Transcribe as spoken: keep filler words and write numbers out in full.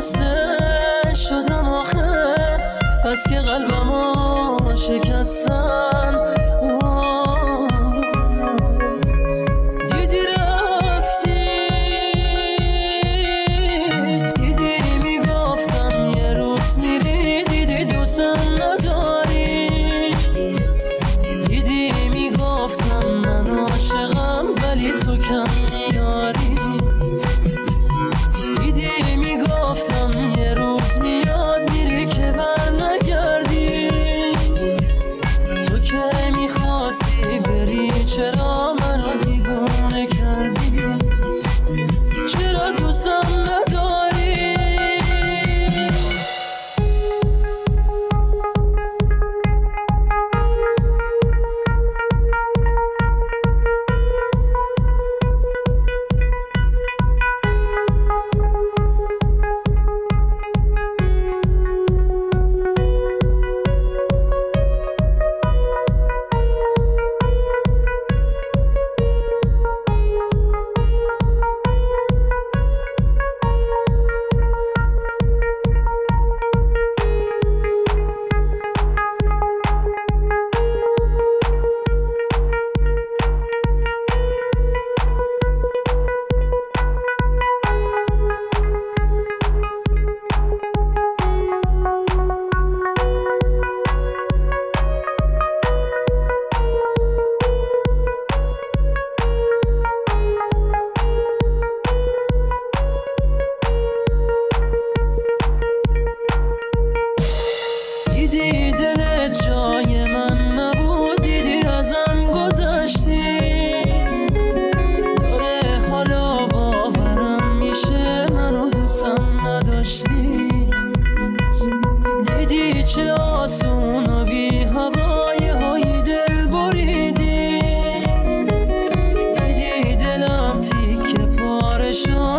خسته شدم آخه، بس که قلبمو شکستن. دیدی رفتی، دیدی میگفتم یه روز میری، دیدی دوستم نداری، دیدی میگفتم من عاشقم ولی تو کم میاری، دیدی میگفتم یه روز میاد میری که بر نگردی، تو که میخواستی بری چرا منو دیوونه کردی، چرا دوستم نداری. دیدی دلت جای من نبود، دیدی ازم گذشتی، داره حالا باورم میشه منو دوستم نداشتی، دیدی چه آسون و بی هوای های دل بریدی، دیدی دلم تیکه پاره شد